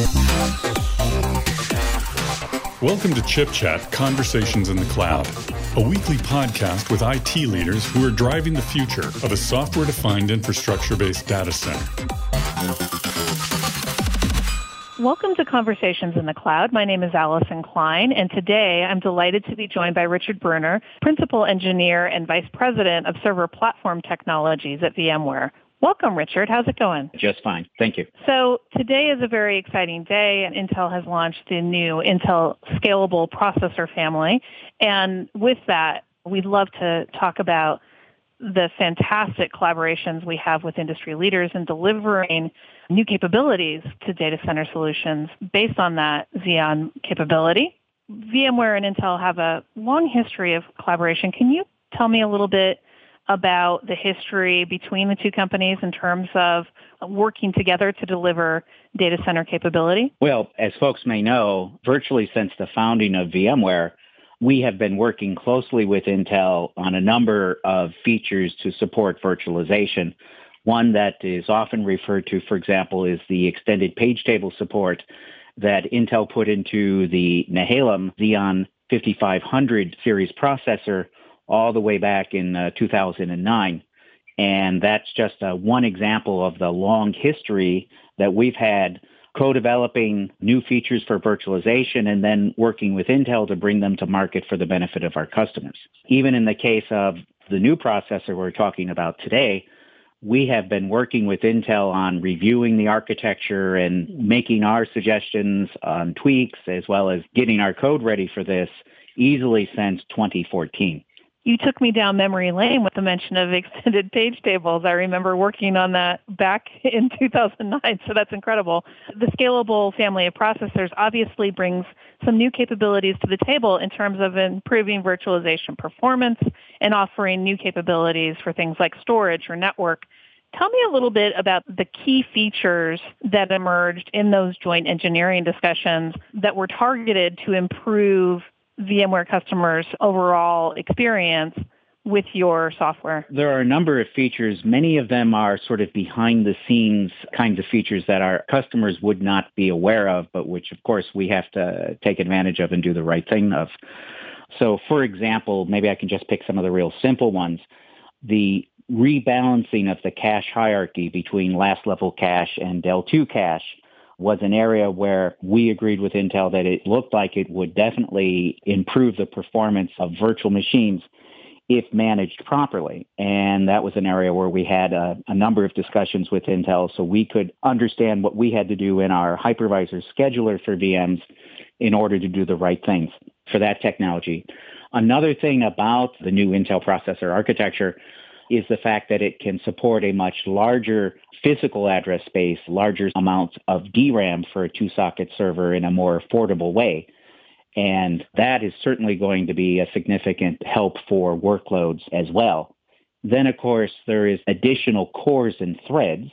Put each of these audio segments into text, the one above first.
Welcome to Chip Chat Conversations in the Cloud, a weekly podcast with IT leaders who are driving the future of a software-defined infrastructure-based data center. Welcome to Conversations in the Cloud. My name is Allison Klein, and today I'm delighted to be joined by Richard Brunner, Principal Engineer and Vice President of Server Platform Technologies at VMware. Welcome, Richard. How's it going? Just fine. Thank you. So today is a very exciting day, and Intel has launched the new Intel Scalable Processor family. And with that, we'd love to talk about the fantastic collaborations we have with industry leaders in delivering new capabilities to data center solutions based on that Xeon capability. VMware and Intel have a long history of collaboration. Can you tell me a little bit about the history between the two companies in terms of working together to deliver data center capability? Well, as folks may know, virtually since the founding of VMware, we have been working closely with Intel on a number of features to support virtualization. One that is often referred to, for example, is the extended page table support that Intel put into the Nehalem Xeon 5500 series processor all the way back in 2009. And that's just one example of the long history that we've had co-developing new features for virtualization and then working with Intel to bring them to market for the benefit of our customers. Even in the case of the new processor we're talking about today, we have been working with Intel on reviewing the architecture and making our suggestions on tweaks as well as getting our code ready for this easily since 2014. You took me down memory lane with the mention of extended page tables. I remember working on that back in 2009, so that's incredible. The Scalable family of processors obviously brings some new capabilities to the table in terms of improving virtualization performance and offering new capabilities for things like storage or network. Tell me a little bit about the key features that emerged in those joint engineering discussions that were targeted to improve VMware customers' overall experience with your software. There are a number of features. Many of them are sort of behind the scenes kinds of features that our customers would not be aware of, but which, of course, we have to take advantage of and do the right thing of. So, for example, maybe I can just pick some of the real simple ones. The rebalancing of the cache hierarchy between last level cache and Dell2 cache was an area where we agreed with Intel that it looked like it would definitely improve the performance of virtual machines if managed properly. And that was an area where we had a number of discussions with Intel so we could understand what we had to do in our hypervisor scheduler for VMs in order to do the right things for that technology. Another thing about the new Intel processor architecture is the fact that it can support a much larger physical address space, larger amounts of DRAM for a two-socket server in a more affordable way. And that is certainly going to be a significant help for workloads as well. Then, of course, there is additional cores and threads.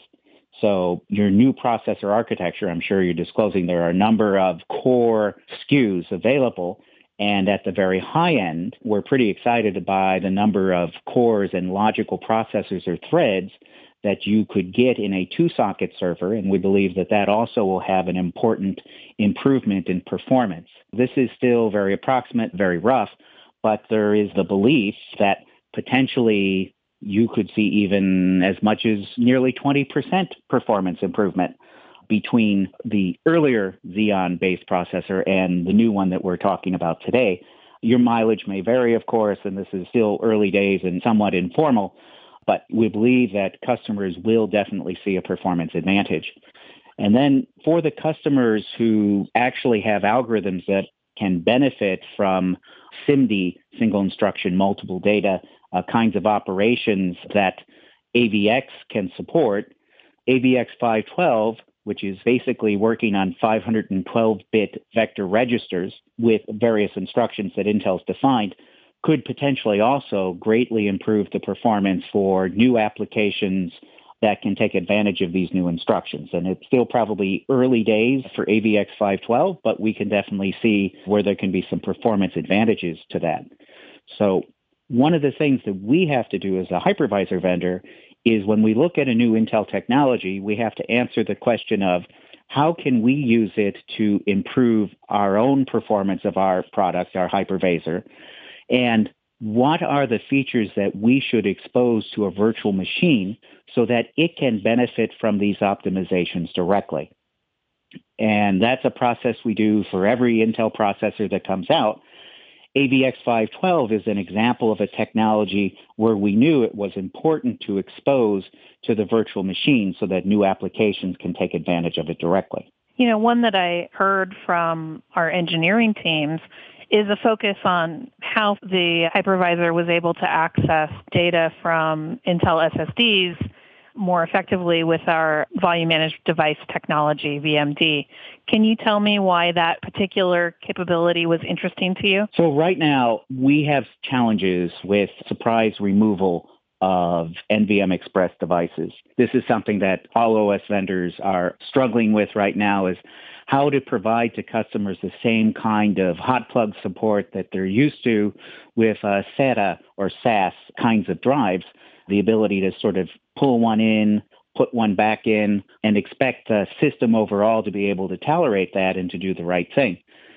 So your new processor architecture, I'm sure you're disclosing there are a number of core SKUs available. And at the very high end, we're pretty excited by the number of cores and logical processors or threads that you could get in a two-socket server, and we believe that that also will have an important improvement in performance. This is still very approximate, very rough, but there is the belief that potentially you could see even as much as nearly 20% performance improvement between the earlier Xeon-based processor and the new one that we're talking about today. Your mileage may vary, of course, and this is still early days and somewhat informal, but we believe that customers will definitely see a performance advantage. And then for the customers who actually have algorithms that can benefit from SIMD, single instruction, multiple data, kinds of operations that AVX can support, AVX 512, which is basically working on 512-bit vector registers with various instructions that Intel's defined, could potentially also greatly improve the performance for new applications that can take advantage of these new instructions. And it's still probably early days for AVX 512, but we can definitely see where there can be some performance advantages to that. So one of the things that we have to do as a hypervisor vendor is when we look at a new Intel technology, we have to answer the question of how can we use it to improve our own performance of our product, our hypervisor, and what are the features that we should expose to a virtual machine so that it can benefit from these optimizations directly. And that's a process we do for every Intel processor that comes out. AVX512 is an example of a technology where we knew it was important to expose to the virtual machine so that new applications can take advantage of it directly. One that I heard from our engineering teams is a focus on how the hypervisor was able to access data from Intel SSDs more effectively with our volume managed device technology, VMD. Can you tell me why that particular capability was interesting to you? So right now, we have challenges with surprise removal of NVM Express devices. This is something that all OS vendors are struggling with right now, is how to provide to customers the same kind of hot plug support that they're used to with SATA or SAS kinds of drives, the ability to sort of pull one in, put one back in, and expect the system overall to be able to tolerate that and to do the right thing.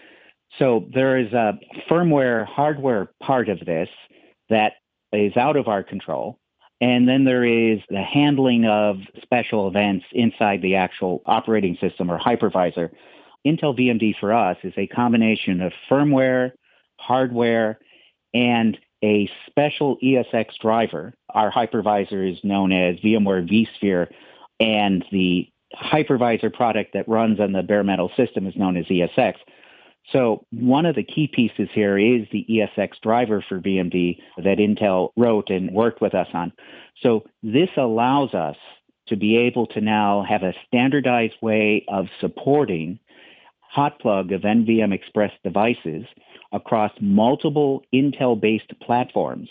So there is a firmware, hardware part of this that is out of our control. And then there is the handling of special events inside the actual operating system or hypervisor. Intel VMD for us is a combination of firmware, hardware, and a special ESX driver. Our hypervisor is known as VMware vSphere, and the hypervisor product that runs on the bare metal system is known as ESX. So one of the key pieces here is the ESX driver for VMD that Intel wrote and worked with us on. So this allows us to be able to now have a standardized way of supporting hot plug of NVM Express devices across multiple Intel-based platforms.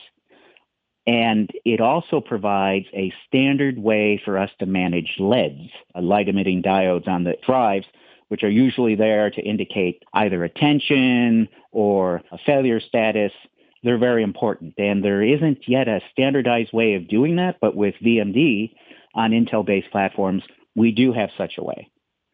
And it also provides a standard way for us to manage LEDs, light-emitting diodes on the drives, which are usually there to indicate either a tension or a failure status. They're very important. And there isn't yet a standardized way of doing that, but with VMD on Intel-based platforms, we do have such a way.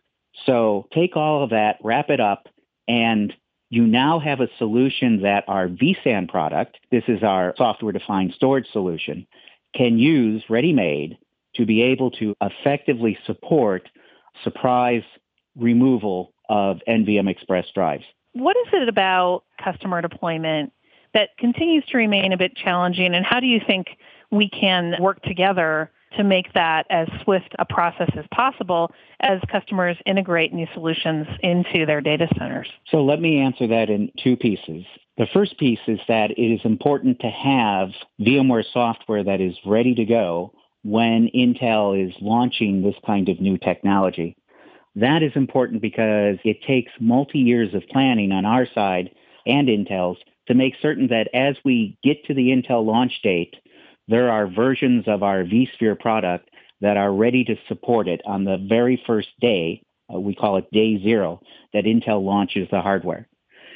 So take all of that, wrap it up, and you now have a solution that our vSAN product, this is our software-defined storage solution, can use ready-made to be able to effectively support surprise removal of NVM Express drives. What is it about customer deployment that continues to remain a bit challenging, and how do you think we can work together to make that as swift a process as possible as customers integrate new solutions into their data centers? So let me answer that in two pieces. The first piece is that it is important to have VMware software that is ready to go when Intel is launching this kind of new technology. That is important because it takes multi-years of planning on our side and Intel's to make certain that as we get to the Intel launch date, there are versions of our vSphere product that are ready to support it on the very first day, we call it day zero, that Intel launches the hardware.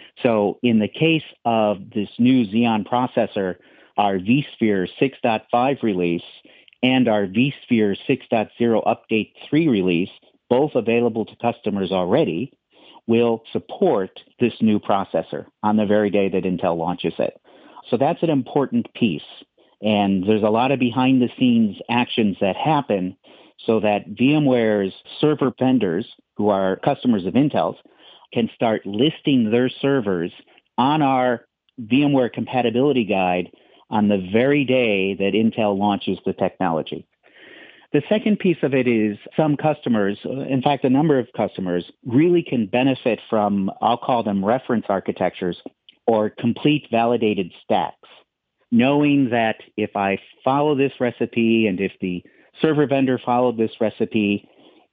So in the case of this new Xeon processor, our vSphere 6.5 release and our vSphere 6.0 Update 3 release, both available to customers already, will support this new processor on the very day that Intel launches it. So that's an important piece. And there's a lot of behind-the-scenes actions that happen so that VMware's server vendors, who are customers of Intel's, can start listing their servers on our VMware compatibility guide on the very day that Intel launches the technology. The second piece of it is some customers, in fact, a number of customers, really can benefit from, I'll call them reference architectures or complete validated stacks. Knowing that if I follow this recipe and if the server vendor followed this recipe,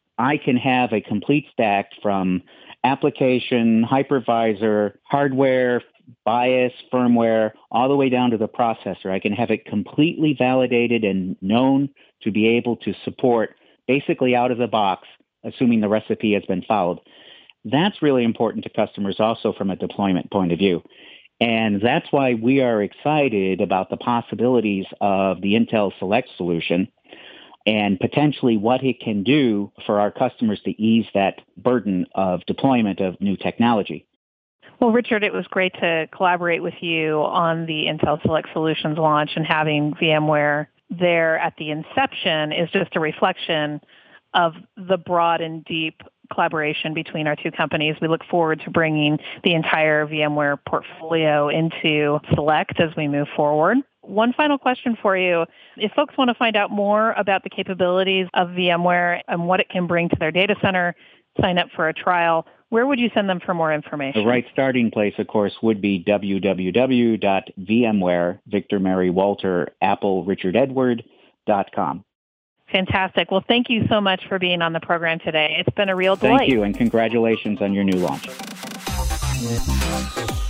I can have a complete stack from application, hypervisor, hardware, BIOS, firmware, all the way down to the processor. I can have it completely validated and known to be able to support basically out of the box, assuming the recipe has been followed. That's really important to customers also from a deployment point of view. And that's why we are excited about the possibilities of the Intel Select solution. and potentially what it can do for our customers to ease that burden of deployment of new technology. Well, Richard, it was great to collaborate with you on the Intel Select Solutions launch, and having VMware there at the inception is just a reflection of the broad and deep collaboration between our two companies. We look forward to bringing the entire VMware portfolio into Select as we move forward. One final question for you. If folks want to find out more about the capabilities of VMware and what it can bring to their data center, sign up for a trial, where would you send them for more information? The right starting place, of course, would be www.vmware, Victor, Mary, Walter, Apple, Richard, Edward.com. Fantastic. Well, thank you so much for being on the program today. It's been a real delight. Thank you, and congratulations on your new launch.